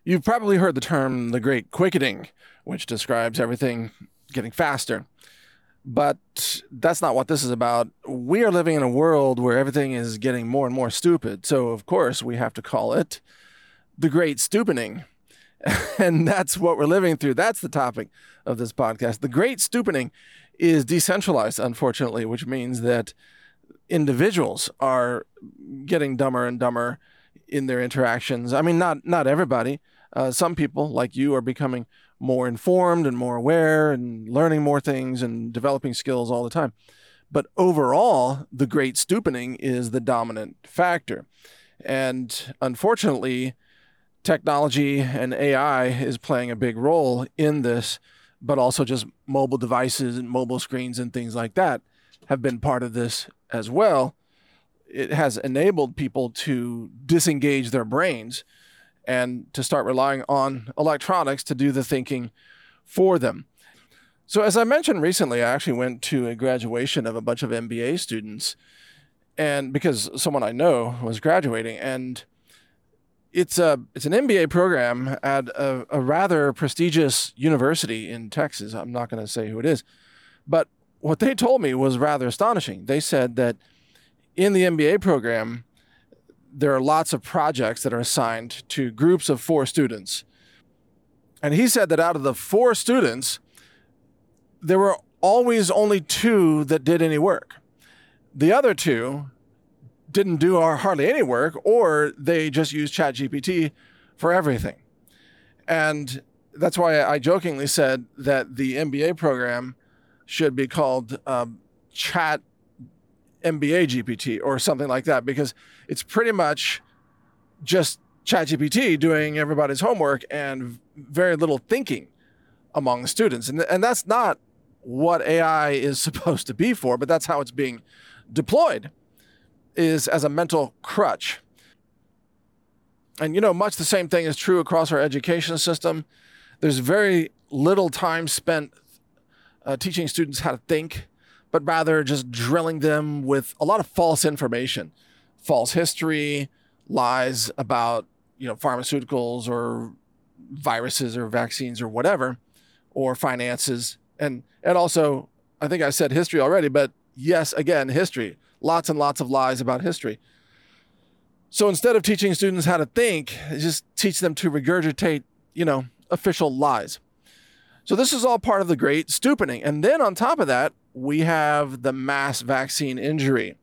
You've probably heard the term the Great Quickening, which describes everything getting faster. But that's not what this is about. We are living in a world where everything is getting more and more stupid. So, of course, we have to call it the Great Stupening. And that's what we're living through. That's the topic of this podcast. The Great Stupening is decentralized, unfortunately, which means that individuals are getting dumber and dumber in their interactions. I mean, not everybody. Some people, like you, are becoming more informed and more aware and learning more things and developing skills all the time. But overall, the Great Stupening is the dominant factor. And unfortunately, technology and AI is playing a big role in this, but also just mobile devices and mobile screens and things like that have been part of this as well. It has enabled people to disengage their brains and to start relying on electronics to do the thinking for them. So as I mentioned recently, I actually went to a graduation of a bunch of MBA students, and because someone I know was graduating, and it's an MBA program at a rather prestigious university in Texas. I'm not going to say who it is, but what they told me was rather astonishing. They said that in the MBA program, there are lots of projects that are assigned to groups of 4 students. And he said that out of the 4 students, there were always only 2 that did any work. The other 2 didn't do hardly any work, or they just used ChatGPT for everything. And that's why I jokingly said that the MBA program should be called Chat MBA GPT or something like that, because it's pretty much just ChatGPT doing everybody's homework and very little thinking among the students. And that's not what AI is supposed to be for, but that's how it's being deployed, is as a mental crutch. And, much the same thing is true across our education system. There's very little time spent teaching students how to think, but rather just drilling them with a lot of false information, false history, lies about, pharmaceuticals or viruses or vaccines or whatever, or finances. And also, I think I said history already, but yes, again, history, lots and lots of lies about history. So instead of teaching students how to think, just teach them to regurgitate, official lies. So this is all part of the Great Stupening. And then on top of that, we have the mass vaccine injury,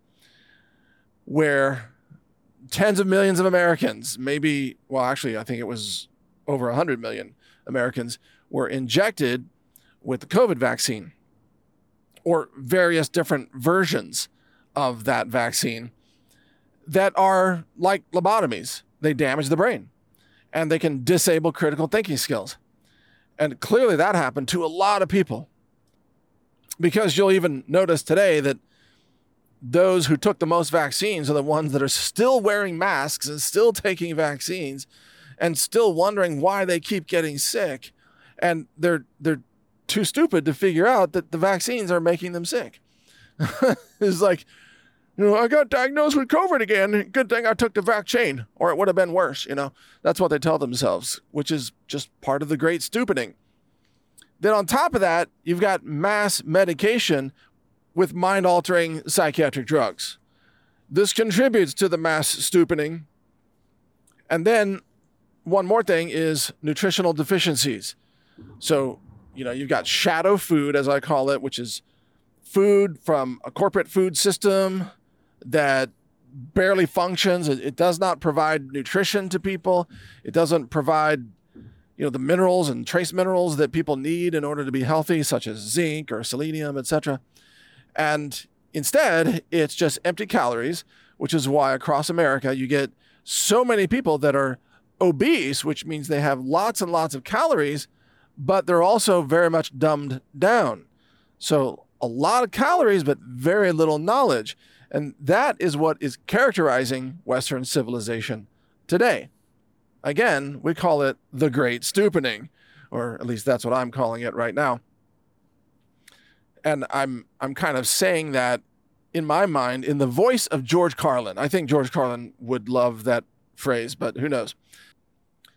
where tens of millions of Americans, I think it was over 100 million Americans, were injected with the COVID vaccine or various different versions of that vaccine that are like lobotomies. They damage the brain and they can disable critical thinking skills. And clearly that happened to a lot of people. Because you'll even notice today that those who took the most vaccines are the ones that are still wearing masks and still taking vaccines and still wondering why they keep getting sick. And they're too stupid to figure out that the vaccines are making them sick. It's like, I got diagnosed with COVID again. Good thing I took the vaccine, or it would have been worse. That's what they tell themselves, which is just part of the Great Stupening. Then on top of that, you've got mass medication with mind-altering psychiatric drugs. This contributes to the mass stupening. And then one more thing is nutritional deficiencies. So, you've got shadow food, as I call it, which is food from a corporate food system that barely functions. It does not provide nutrition to people. It doesn't provide the minerals and trace minerals that people need in order to be healthy, such as zinc or selenium, etc. And instead, it's just empty calories, which is why across America you get so many people that are obese, which means they have lots and lots of calories, but they're also very much dumbed down. So a lot of calories, but very little knowledge. And that is what is characterizing Western civilization today. Again, we call it the Great Stupening, or at least that's what I'm calling it right now. And I'm kind of saying that in my mind in the voice of George Carlin. I think George Carlin would love that phrase, but who knows?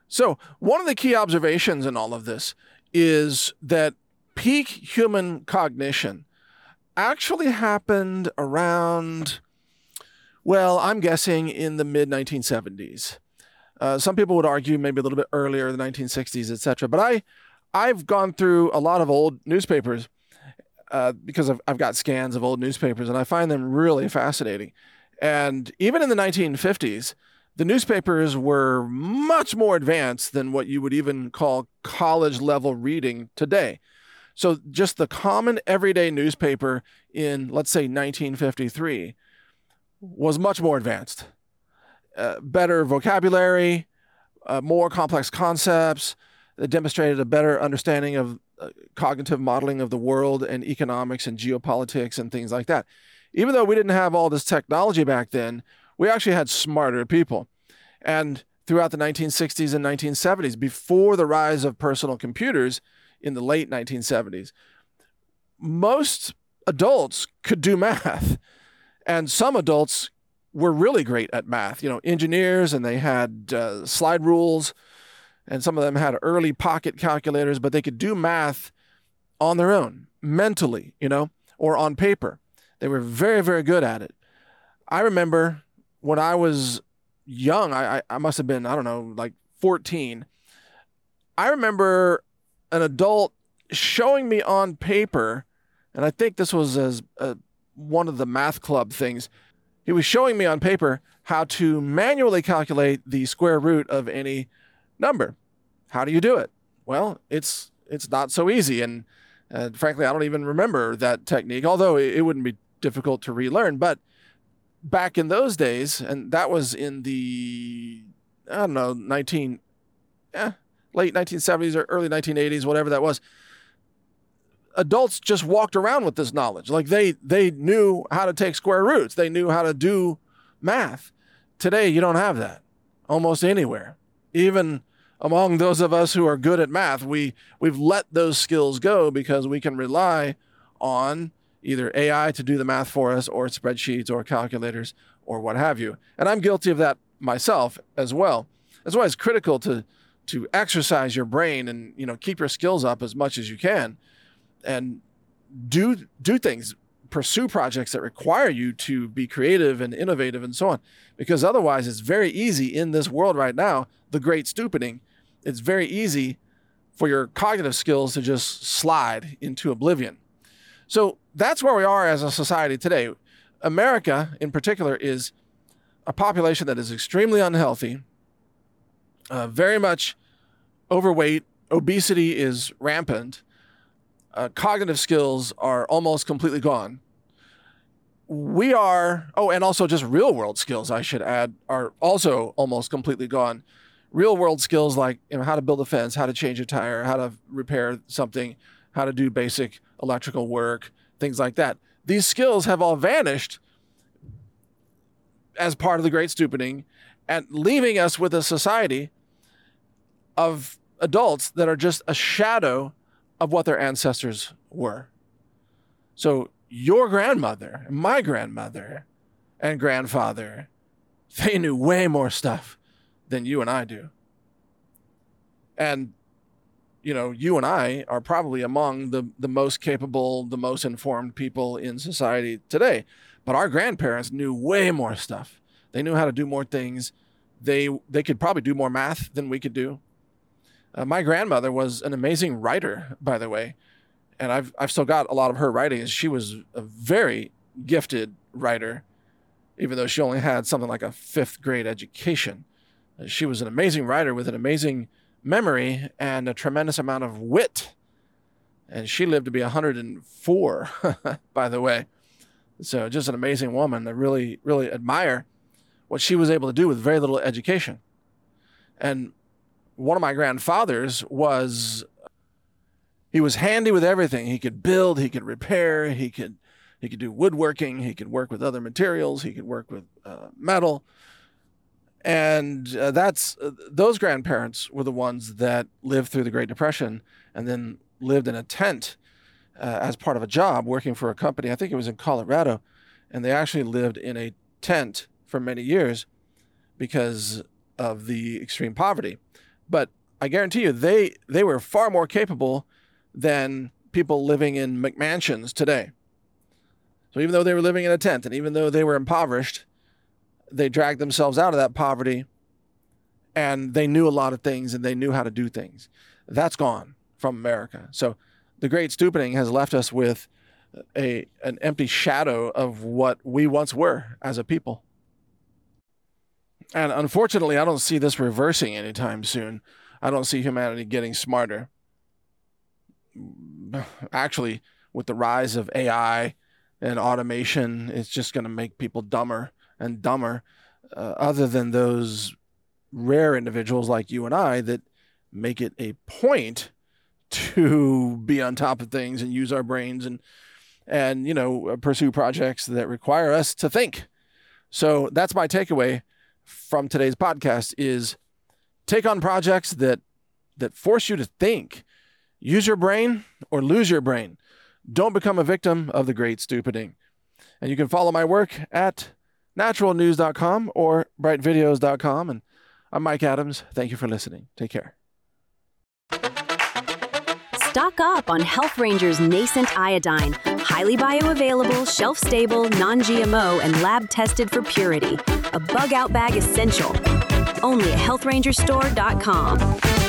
So one of the key observations in all of this is that peak human cognition actually happened around, well, I'm guessing in the mid-1970s. Some people would argue maybe a little bit earlier, the 1960s, etc. But I've gone through a lot of old newspapers because I've got scans of old newspapers, and I find them really fascinating. And even in the 1950s, the newspapers were much more advanced than what you would even call college-level reading today. So just the common everyday newspaper in, let's say, 1953 was much more advanced. Better vocabulary, more complex concepts. It demonstrated a better understanding of cognitive modeling of the world and economics and geopolitics and things like that. Even though we didn't have all this technology back then, we actually had smarter people. And throughout the 1960s and 1970s, before the rise of personal computers in the late 1970s, most adults could do math. And some adults were really great at math, engineers, and they had slide rules, and some of them had early pocket calculators, but they could do math on their own, mentally, or on paper. They were very, very good at it. I remember when I was young, I must have been, I don't know, like 14. I remember an adult showing me on paper, and I think this was as one of the math club things. He was showing me on paper how to manually calculate the square root of any number. How do you do it? Well, it's not so easy, and frankly, I don't even remember that technique, although it wouldn't be difficult to relearn. But back in those days, and that was in the, I don't know, late 1970s or early 1980s, whatever that was, adults just walked around with this knowledge. Like they knew how to take square roots. They knew how to do math. Today, you don't have that almost anywhere. Even among those of us who are good at math, we've let those skills go because we can rely on either AI to do the math for us, or spreadsheets or calculators or what have you. And I'm guilty of that myself as well. That's why it's critical to exercise your brain and keep your skills up as much as you can, and do things, pursue projects that require you to be creative and innovative and so on. Because otherwise, it's very easy in this world right now, the great stupiding, it's very easy for your cognitive skills to just slide into oblivion. So that's where we are as a society today. America, in particular, is a population that is extremely unhealthy, very much overweight. Obesity is rampant. Cognitive skills are almost completely gone. And also just real world skills, I should add, are also almost completely gone. Real world skills like how to build a fence, how to change a tire, how to repair something, how to do basic electrical work, things like that. These skills have all vanished as part of the great stupiding, and leaving us with a society of adults that are just a shadow of what their ancestors were. So your grandmother, my grandmother, and grandfather, they knew way more stuff than you and I do. And you and I are probably among the most capable, the most informed people in society today. But our grandparents knew way more stuff. They knew how to do more things. They could probably do more math than we could do. My grandmother was an amazing writer, by the way, and I've still got a lot of her writings. She was a very gifted writer, even though she only had something like a 5th grade education. She was an amazing writer with an amazing memory and a tremendous amount of wit. And she lived to be 104, by the way. So just an amazing woman. I really, really admire what she was able to do with very little education. And one of my grandfathers he was handy with everything. He could build, he could repair, he could do woodworking, he could work with other materials, he could work with metal. And those grandparents were the ones that lived through the Great Depression and then lived in a tent as part of a job working for a company. I think it was in Colorado. And they actually lived in a tent for many years because of the extreme poverty. But I guarantee you, they were far more capable than people living in McMansions today. So even though they were living in a tent and even though they were impoverished, they dragged themselves out of that poverty and they knew a lot of things and they knew how to do things. That's gone from America. So the Great Stupiding has left us with an empty shadow of what we once were as a people. And unfortunately, I don't see this reversing anytime soon. I don't see humanity getting smarter. Actually, with the rise of AI and automation, it's just going to make people dumber and dumber, other than those rare individuals like you and I that make it a point to be on top of things and use our brains and pursue projects that require us to think. So that's my takeaway from today's podcast is take on projects that force you to think. Use your brain or lose your brain. Don't become a victim of the Great Stupiding. And you can follow my work at naturalnews.com or brightvideos.com. And I'm Mike Adams. Thank you for listening. Take care. Stock up on Health Ranger's nascent iodine, highly bioavailable, shelf-stable, non-GMO, and lab-tested for purity. A bug-out bag essential. Only at healthrangerstore.com.